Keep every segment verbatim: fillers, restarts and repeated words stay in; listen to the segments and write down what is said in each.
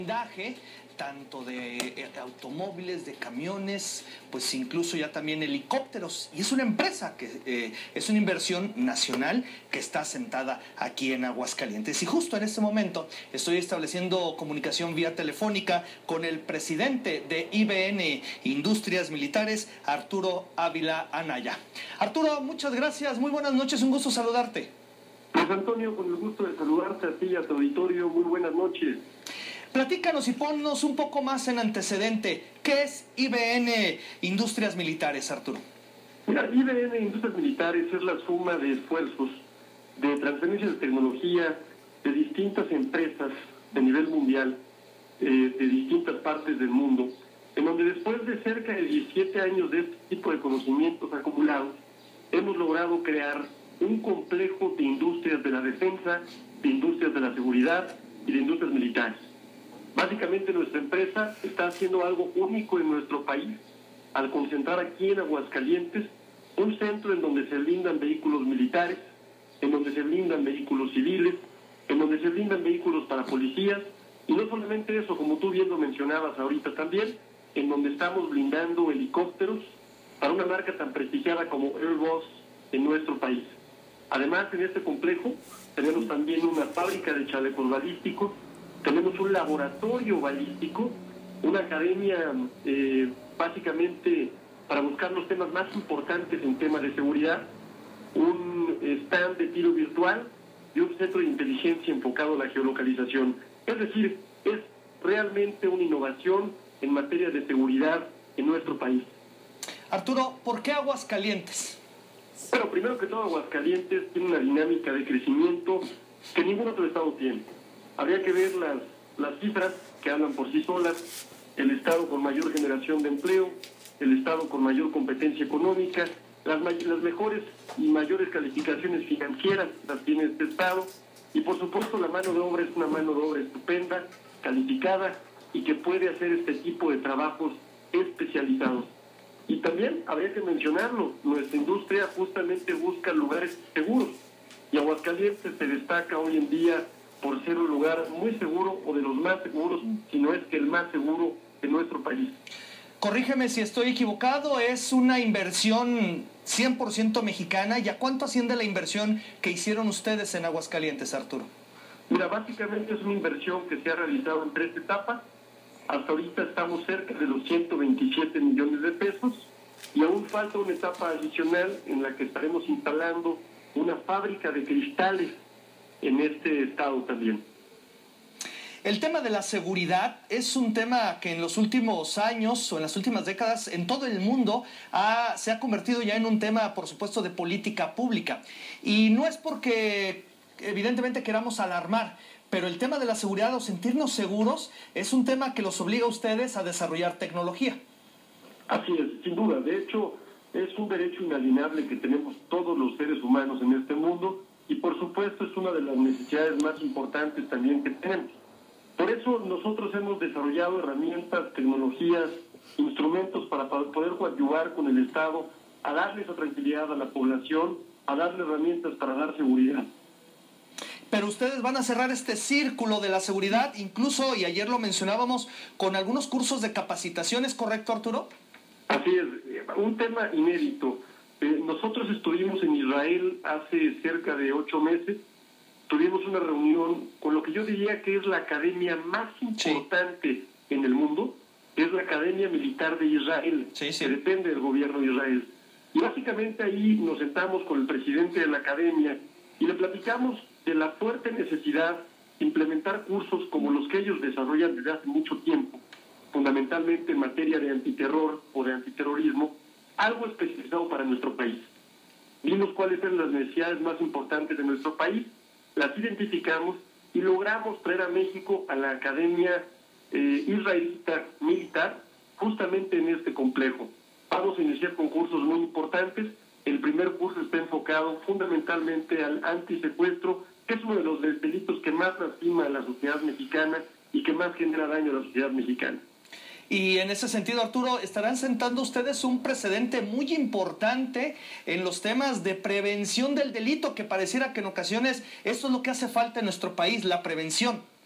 blindaje, tanto de eh, automóviles, de camiones, pues incluso ya también helicópteros. Y es una empresa que eh, es una inversión nacional que está asentada aquí en Aguascalientes. Y justo en este momento estoy estableciendo comunicación vía telefónica con el presidente de I B N Industrias Militares, Arturo Ávila Anaya. Arturo, muchas gracias, muy buenas noches, un gusto saludarte. Pues Antonio, con el gusto de saludarte a ti y a tu auditorio, muy buenas noches. Platícanos y ponnos un poco más en antecedente. ¿Qué es I B N Industrias Militares, Arturo? Mira, I B N Industrias Militares es la suma de esfuerzos de transferencia de tecnología de distintas empresas de nivel mundial, eh, de distintas partes del mundo, en donde después de cerca de diecisiete años de este tipo de conocimientos acumulados, hemos logrado crear un complejo de industrias de la defensa, de industrias de la seguridad y de industrias militares. Básicamente nuestra empresa está haciendo algo único en nuestro país al concentrar aquí en Aguascalientes un centro en donde se blindan vehículos militares, en donde se blindan vehículos civiles, en donde se blindan vehículos para policías, y no solamente eso, como tú bien lo mencionabas ahorita también, en donde estamos blindando helicópteros para una marca tan prestigiada como Airbus en nuestro país. Además, en este complejo tenemos también una fábrica de chalecos balísticos, tenemos un laboratorio balístico, una academia eh, básicamente para buscar los temas más importantes en temas de seguridad, un stand de tiro virtual y un centro de inteligencia enfocado a la geolocalización. Es decir, es realmente una innovación en materia de seguridad en nuestro país. Arturo, ¿por qué Aguascalientes? Bueno, primero que todo, Aguascalientes tiene una dinámica de crecimiento que ningún otro estado tiene. Habría que ver las, las cifras que hablan por sí solas, el estado con mayor generación de empleo, el estado con mayor competencia económica, las, las mejores y mayores calificaciones financieras las tiene este estado, y por supuesto la mano de obra es una mano de obra estupenda, calificada y que puede hacer este tipo de trabajos especializados. Y también habría que mencionarlo, nuestra industria justamente busca lugares seguros, y Aguascalientes se destaca hoy en día por ser un lugar muy seguro, o de los más seguros, si no es que el más seguro de nuestro país. Corrígeme si estoy equivocado, es una inversión cien por ciento mexicana. ¿Y a cuánto asciende la inversión que hicieron ustedes en Aguascalientes, Arturo? Mira, básicamente es una inversión que se ha realizado en tres etapas. Hasta ahorita estamos cerca de los ciento veintisiete millones de pesos, y aún falta una etapa adicional en la que estaremos instalando una fábrica de cristales en este estado también. El tema de la seguridad es un tema que en los últimos años o en las últimas décadas en todo el mundo ha, se ha convertido ya en un tema, por supuesto, de política pública. Y no es porque evidentemente queramos alarmar, pero el tema de la seguridad o sentirnos seguros es un tema que los obliga a ustedes a desarrollar tecnología. Así es, sin duda. De hecho, es un derecho inalienable que tenemos todos los seres humanos en este mundo, y por supuesto es una de las necesidades más importantes también que tenemos. Por eso nosotros hemos desarrollado herramientas, tecnologías, instrumentos para poder coadyuvar con el Estado a darle esa tranquilidad a la población, a darle herramientas para dar seguridad. Pero ustedes van a cerrar este círculo de la seguridad, incluso, y ayer lo mencionábamos, con algunos cursos de capacitación, ¿es correcto, Arturo? Así es, un tema inédito. Eh, nosotros estuvimos en Israel hace cerca de ocho meses, tuvimos una reunión con lo que yo diría que es la academia más importante sí. en el mundo, es la Academia Militar de Israel, sí, sí. que depende del gobierno de Israel. Y básicamente ahí nos sentamos con el presidente de la academia y le platicamos de la fuerte necesidad de implementar cursos como los que ellos desarrollan desde hace mucho tiempo, fundamentalmente en materia de antiterror o de antiterrorismo, algo especializado para nuestro país. Vimos cuáles eran las necesidades más importantes de nuestro país, las identificamos y logramos traer a México a la Academia eh, Israelita Militar justamente en este complejo. Vamos a iniciar con cursos muy importantes. El primer curso está enfocado fundamentalmente al antisecuestro, que es uno de los delitos que más lastima a la sociedad mexicana y que más genera daño a la sociedad mexicana. Y en ese sentido, Arturo, estarán sentando ustedes un precedente muy importante en los temas de prevención del delito, que pareciera que en ocasiones esto es lo que hace falta en nuestro país, la prevención.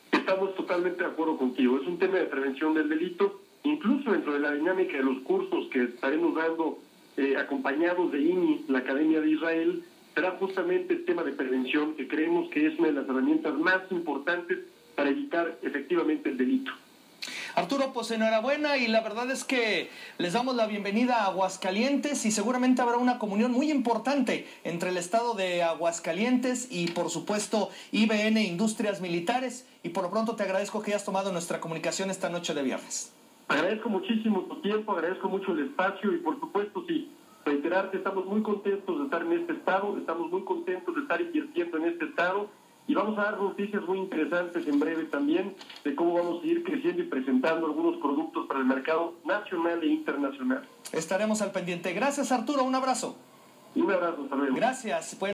Estamos totalmente de acuerdo contigo. Es un tema de prevención del delito, incluso dentro de la dinámica de los cursos que estaremos dando eh, acompañados de I N I, la Academia de Israel, será justamente el tema de prevención, que creemos que es una de las herramientas más importantes para evitar efectivamente el delito. Arturo, pues enhorabuena, y la verdad es que les damos la bienvenida a Aguascalientes y seguramente habrá una comunión muy importante entre el estado de Aguascalientes y por supuesto I B N Industrias Militares, y por lo pronto te agradezco que hayas tomado nuestra comunicación esta noche de viernes. Agradezco muchísimo tu tiempo, agradezco mucho el espacio y por supuesto sí, reiterar que estamos muy contentos de estar en este estado, estamos muy contentos de estar invirtiendo en este estado. Y vamos a dar noticias muy interesantes en breve también de cómo vamos a ir creciendo y presentando algunos productos para el mercado nacional e internacional. Estaremos al pendiente. Gracias, Arturo. Un abrazo. Un abrazo, hasta luego. Gracias.